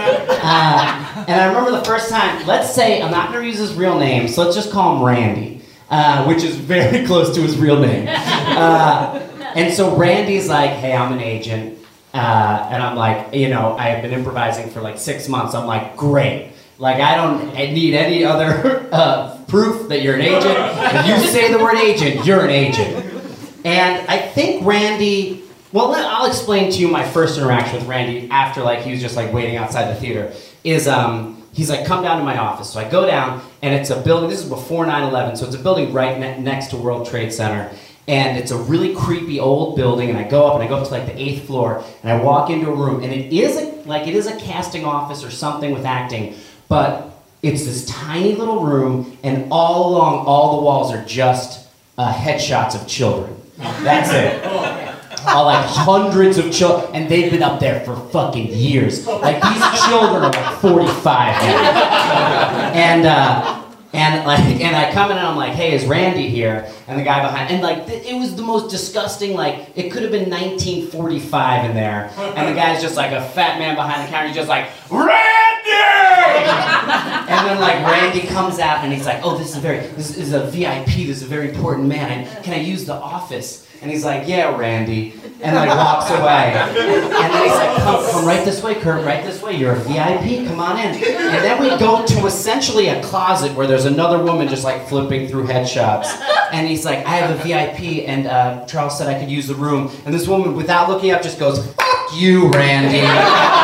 Uh, and I remember the first time. Let's say I'm not going to use his real name, so let's just call him Randy. Uh, which is very close to his real name. Uh, and so Randy's like, hey, I'm an agent. Uh, and I'm like, you know, I have been improvising for like six months. I'm like, great. Like, I don't need any other uh, proof that you're an agent. If you say the word agent, you're an agent. And I think Randy, well, I'll explain to you my first interaction with Randy after, like, he was just like waiting outside the theater, is, um, he's like, come down to my office. So I go down, and it's a building, this is before nine eleven, so it's a building right ne- next to World Trade Center. And it's a really creepy old building, and I go up, and I go up to like the eighth floor, and I walk into a room, and it is a, like, it is a casting office or something with acting, but it's this tiny little room, and all along, all the walls are just uh, headshots of children. That's it. All like hundreds of children, and they've been up there for fucking years. Like, these children are like forty-five now. And uh, and like, and I come in and I'm like, hey, is Randy here? And the guy behind, and like, th- it was the most disgusting. Like, it could have been nineteen forty-five in there, and the guy's just like a fat man behind the counter. He's just like, Randy! And then like Randy comes out and he's like, oh, this is very, this is a V I P. This is a very important man. I, can I use the office? And he's like, yeah, Randy, and like walks away. And then he's like, come, come right this way, Kurt, right this way. You're a V I P, come on in. And then we go to essentially a closet where there's another woman just like flipping through headshots. And he's like, I have a V I P, and uh, Charles said I could use the room. And this woman, without looking up, just goes, fuck you, Randy. And,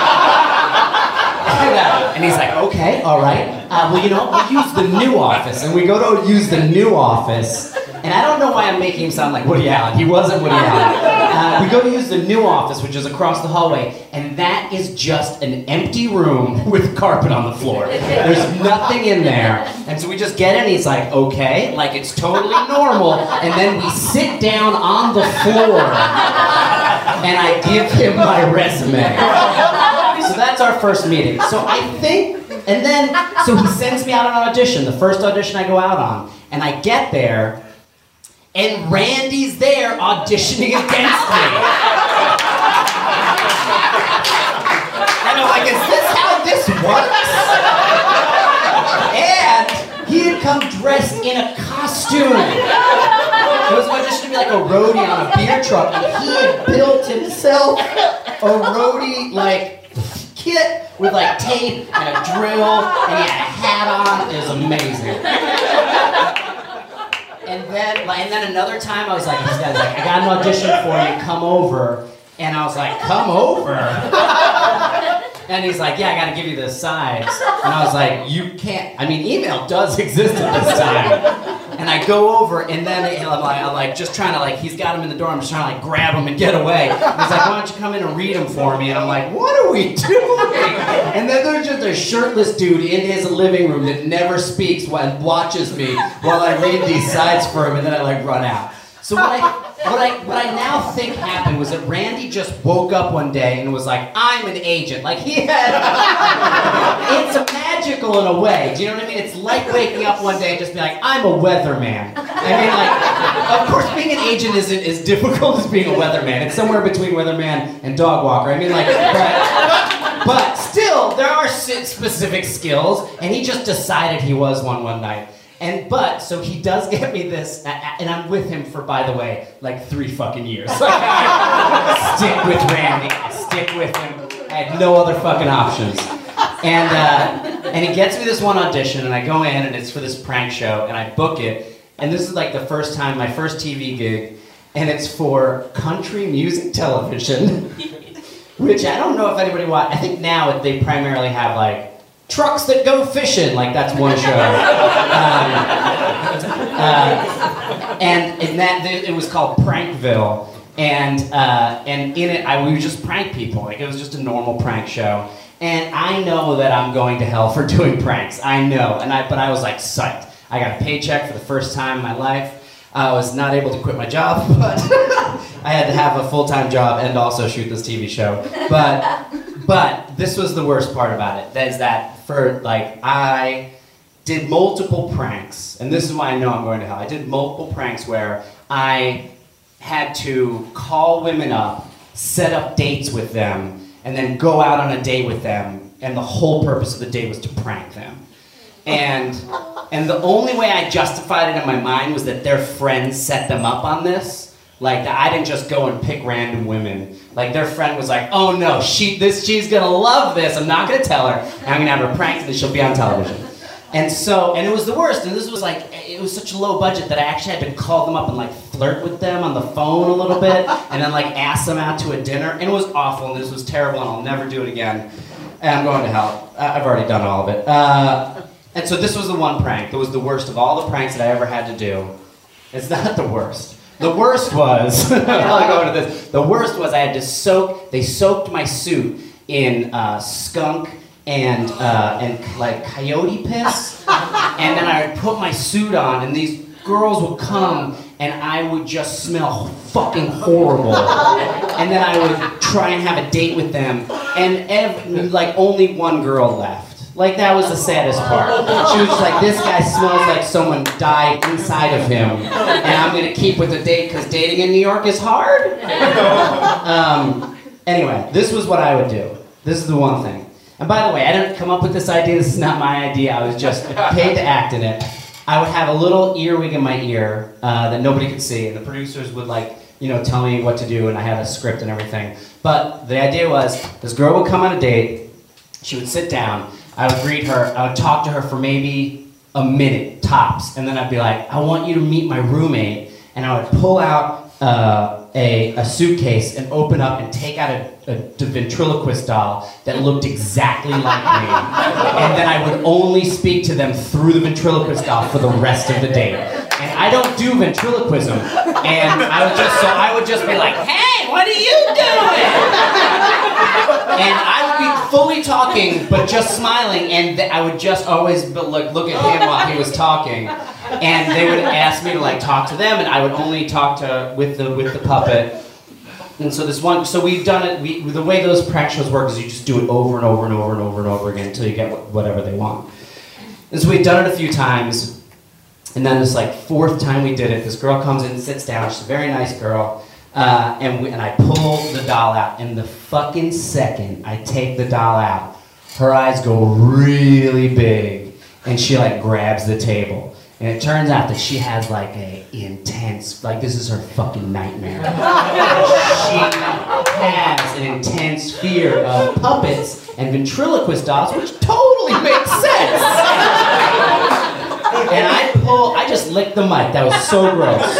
uh, and he's like, okay, all right. Uh, well, you know, we'll use the new office. And we go to use the new office. And I don't know why I'm making him sound like Woody Allen. He wasn't Woody Allen. Uh, we go to use the new office, which is across the hallway, and that is just an empty room with carpet on the floor. There's nothing in there. And so we just get in, and he's like, okay, like it's totally normal. And then we sit down on the floor, and I give him my resume. So that's our first meeting. So I think, and then, so he sends me out on an audition, the first audition I go out on, and I get there, and Randy's there auditioning against me. And I'm like, is this how this works? And he had come dressed in a costume. It was auditioning to be like a roadie on a beer truck, and he had built himself a roadie, like, kit with like tape and a drill, and he had a hat on. It was amazing. And then, like, and then another time I was like, this guy's like, I got an audition for you, come over. And I was like, come over? And he's like, yeah, I gotta give you the sides. And I was like, you can't, I mean, email does exist at this time. And I go over, and then I'm like, I'm like, just trying to, like, he's got him in the door, I'm just trying to, like, grab him and get away. And he's like, why don't you come in and read him for me? And I'm like, what are we doing? And then there's just a shirtless dude in his living room that never speaks and watches me while I read these sides for him, and then I, like, run out. So what I, what I what I now think happened was that Randy just woke up one day and was like, I'm an agent. Like he had, it's magical in a way. Do you know what I mean? It's like waking up one day and just be like, I'm a weatherman. I mean, like, of course, being an agent isn't as difficult as being a weatherman. It's somewhere between weatherman and dog walker. I mean, like, but, but still, there are specific skills, and he just decided he was one one night. And but so he does get me this, and I'm with him for, by the way, like three fucking years. Like, I stick with Randy. I stick with him. I had no other fucking options. And uh, and he gets me this one audition, and I go in, and it's for this prank show, and I book it. And this is like the first time, my first T V gig, and it's for country music television, which I don't know if anybody watch. I think now they primarily have like trucks that go fishing, like that's one show. Um, uh, and in that, it was called Prankville, and uh, and in it, I we would just prank people. Like it was just a normal prank show. And I know that I'm going to hell for doing pranks. I know, and I but I was like psyched. I got a paycheck for the first time in my life. I was not able to quit my job, but I had to have a full-time job and also shoot this T V show. But but this was the worst part about it. That is that for like I did multiple pranks, and this is why I know I'm going to hell. I did multiple pranks where I had to call women up, set up dates with them, and then go out on a date with them, and the whole purpose of the date was to prank them. And and the only way I justified it in my mind was that their friends set them up on this. Like I didn't just go and pick random women. Like their friend was like, oh no, she this she's gonna love this. I'm not gonna tell her. And I'm gonna have her pranked and she'll be on television. And so, and it was the worst. And this was like, it was such a low budget that I actually had to call them up and like flirt with them on the phone a little bit, and then like ask them out to a dinner. And it was awful, and this was terrible, and I'll never do it again. And I'm going to hell. I've already done all of it. Uh, and so this was the one prank that was the worst of all the pranks that I ever had to do. It's not the worst. The worst was, I'll go into this. The worst was I had to soak, they soaked my suit in uh, skunk and uh, and like coyote piss, and then I would put my suit on, and these girls would come, and I would just smell fucking horrible, and then I would try and have a date with them, and ev- like only one girl left. Like that was the saddest part. She was just like, this guy smells like someone died inside of him, and I'm gonna keep with the date because dating in New York is hard. Um, anyway, this was what I would do. This is the one thing. And by the way, I didn't come up with this idea. This is not my idea. I was just paid to act in it. I would have a little earwig in my ear uh, that nobody could see, and the producers would like, you know, tell me what to do, and I had a script and everything. But the idea was, this girl would come on a date. She would sit down. I would greet her. I would talk to her for maybe a minute tops, and then I'd be like, I want you to meet my roommate, and I would pull out uh, a, a suitcase and open up and take out a, a, a ventriloquist doll that looked exactly like me. And then I would only speak to them through the ventriloquist doll for the rest of the date. And I don't do ventriloquism. And I would just, so I would just be like, hey, what are you doing? And I would be fully talking, but just smiling, and th- I would just always be, look, look at him while he was talking. And they would ask me to like talk to them, and I would only talk to with the with the puppet. And so this one, so we've done it. We the way those prank shows work is you just do it over and over and over and over and over again until you get wh- whatever they want. And so we've done it a few times, and then this like fourth time we did it, this girl comes in and sits down. She's a very nice girl, uh, and we, and I pull the doll out. And the fucking second I take the doll out, her eyes go really big, and she like grabs the table. And it turns out that she has like a intense, like this is her fucking nightmare. She has an intense fear of puppets and ventriloquist dolls, which totally makes sense. And I pull, I just licked the mic. That was so gross.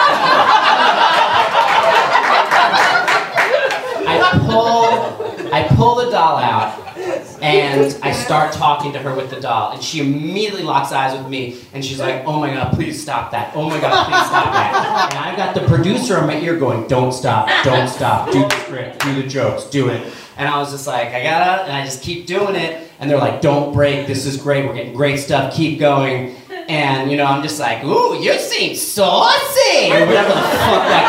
I pull, I pull the doll out. And I start talking to her with the doll, and she immediately locks eyes with me, and she's like, oh my God, please stop that. Oh my God, please stop that. And I've got the producer on my ear going, don't stop, don't stop, do the script, do the jokes, do it. And I was just like, I gotta, and I just keep doing it, and they're like, don't break, this is great, we're getting great stuff, keep going. And, you know, I'm just like, ooh, you seem saucy, or whatever the fuck that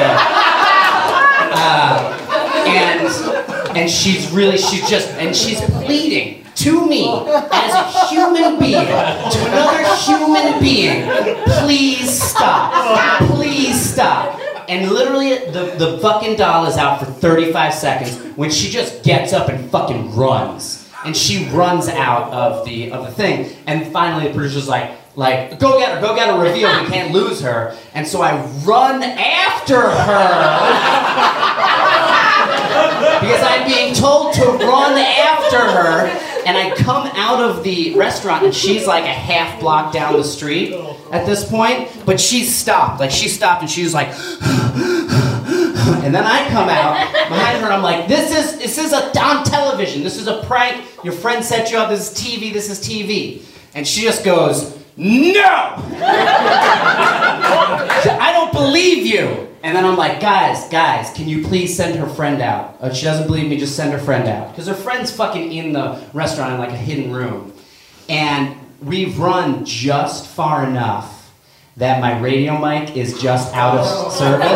guy said. Uh, and, and she's really, she's just, and she's pleading to me as a human being, to another human being, please stop, please stop. And literally, the, the fucking doll is out for thirty-five seconds when she just gets up and fucking runs. And she runs out of the of the thing. And finally, the producer's like, like, go get her, go get her, reveal, we can't lose her. And so I run after her because I'm being told to run after her. And I come out of the restaurant, and she's like a half block down the street at this point, but she's stopped. Like, she stopped, and she was like, and then I come out behind her, and I'm like, this is this is a on television. This is a prank. Your friend set you up. This is T V. This is T V. And she just goes, no! I don't believe you. And then I'm like, guys, guys, can you please send her friend out? Uh, she doesn't believe me, just send her friend out. Because her friend's fucking in the restaurant in like a hidden room. And we've run just far enough that my radio mic is just out of service.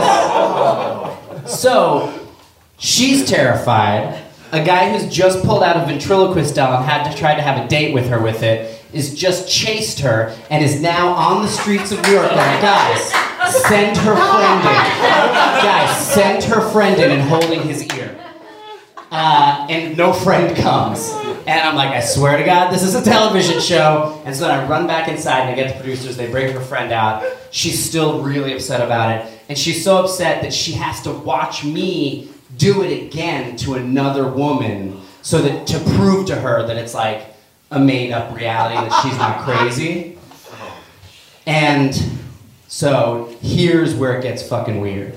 So, she's terrified. A guy who's just pulled out a ventriloquist doll and had to try to have a date with her with it is just chased her and is now on the streets of New York going, guys, send her friend in. Guys, send her friend in and holding his ear. Uh, and no friend comes. And I'm like, I swear to God, this is a television show. And so then I run back inside and I get the producers, they bring her friend out. She's still really upset about it. And she's so upset that she has to watch me do it again to another woman so that to prove to her that it's like a made-up reality, that she's not crazy. And so here's where it gets fucking weird.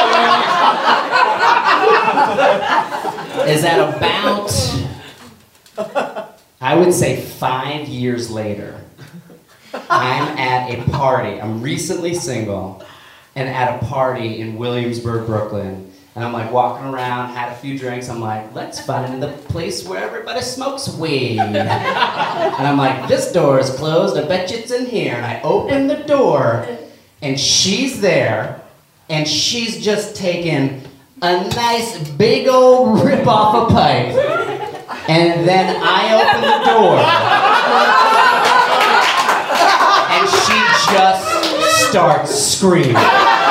Is that about, I would say five years later, I'm at a party. I'm recently single and at a party in Williamsburg, Brooklyn. And I'm like walking around, had a few drinks. I'm like, let's find the place where everybody smokes weed. And I'm like, this door is closed. I bet you it's in here. And I open the door, and she's there, and she's just taking a nice big old rip off a pipe. And then I open the door, and she just starts screaming.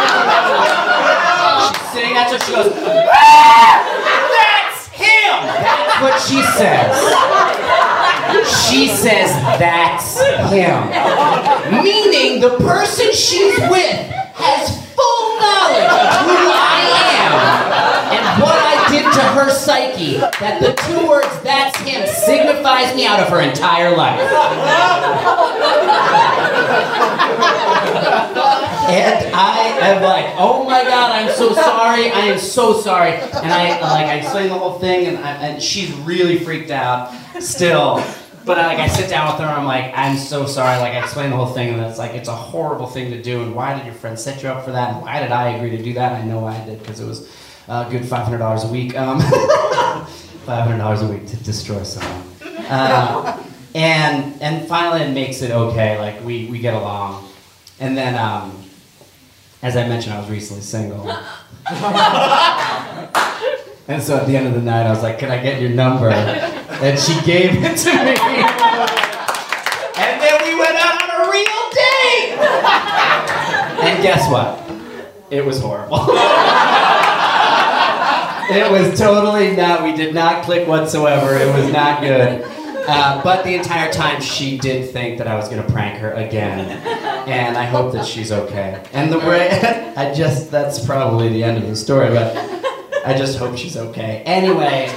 Sitting at her, she goes, ah, that's him! That's what she says. She says, that's him. Meaning the person she's with has full knowledge of who I am and what I did to her psyche, that the two words, that's him, signifies me out of her entire life. And I am like, oh my God, I'm so sorry. I am so sorry. And I like I explain the whole thing, and, I, and she's really freaked out still. But I, like I sit down with her, I'm like, I'm so sorry. Like I explain the whole thing, and it's like it's a horrible thing to do. And why did your friend set you up for that? And why did I agree to do that? And I know I did because it was a good five hundred dollars a week. Um, five hundred dollars a week to destroy someone. Uh, and and finally, it makes it okay. Like we we get along, and then. Um, As I mentioned, I was recently single. And so at the end of the night, I was like, can I get your number? And she gave it to me. And then we went out on a real date! And guess what? It was horrible. It was totally not, we did not click whatsoever. It was not good. Uh, but the entire time, she did think that I was going to prank her again. And I hope that she's okay. And the way, I just, that's probably the end of the story, but I just hope she's okay. Anyway,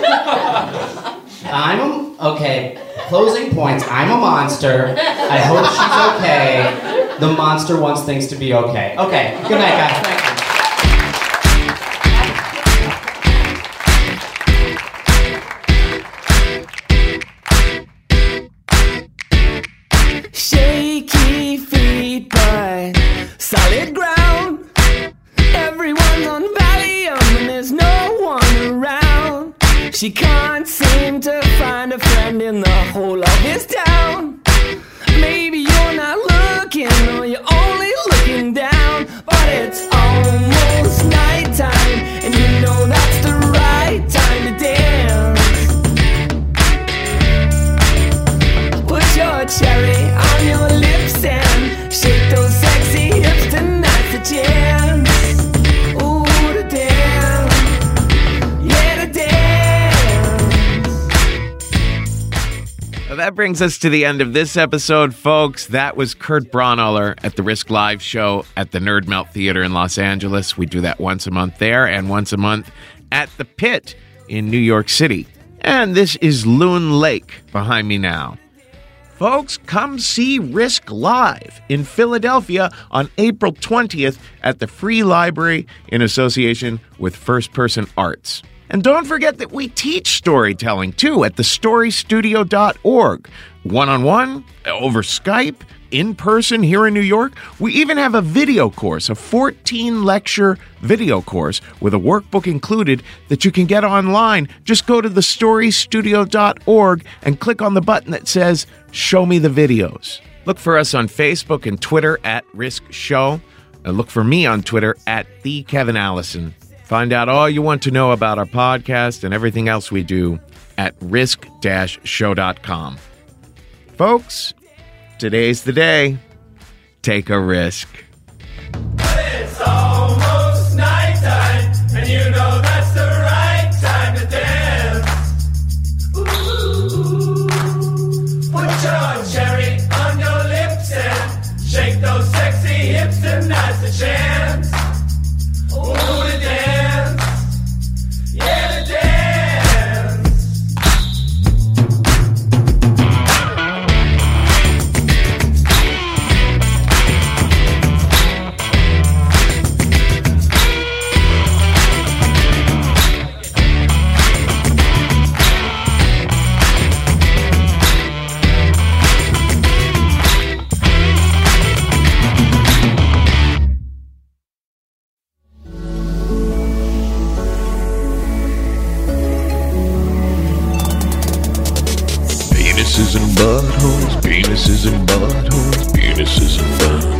I'm, okay, closing points, I'm a monster. I hope she's okay. The monster wants things to be okay. Okay, good night, guys. Thank you. Shaky feet, but solid ground. Everyone's on Valium and there's no one around. She can't seem to find a friend in the whole of this town. Maybe you're not looking. looking, or you're only looking down. But it's almost nighttime, and you know that's the right time to dance. Put your cherry on your lips and shake those sexy hips. Tonight's the chance. Ooh, to dance. Yeah, to dance. Well, that brings us to the end of this episode, folks. That was Kurt Braunohler at the Risk Live show at the Nerd Melt Theater in Los Angeles. We do that once a month there and once a month at the Pit in New York City. And this is Loon Lake behind me now. Folks, come see Risk Live in Philadelphia on April twentieth at the Free Library in association with First Person Arts. And don't forget that we teach storytelling, too, at the story studio dot org. One-on-one, over Skype, in person here in New York. We even have a video course, a fourteen-lecture video course with a workbook included that you can get online. Just go to the story studio dot org and click on the button that says, Show Me the Videos. Look for us on Facebook and Twitter at Risk Show. And look for me on Twitter at The Kevin Allison. Find out all you want to know about our podcast and everything else we do at risk dash show dot com. Folks, today's the day. Take a risk. It's almost nighttime, and you know that's the right time to dance. Ooh, put your cherry on your lips and shake those sexy hips. Tonight's the chance. Ooh, to dance. Yeah, to dance. Penises and buttholes, penises and buttholes, penises and buttholes.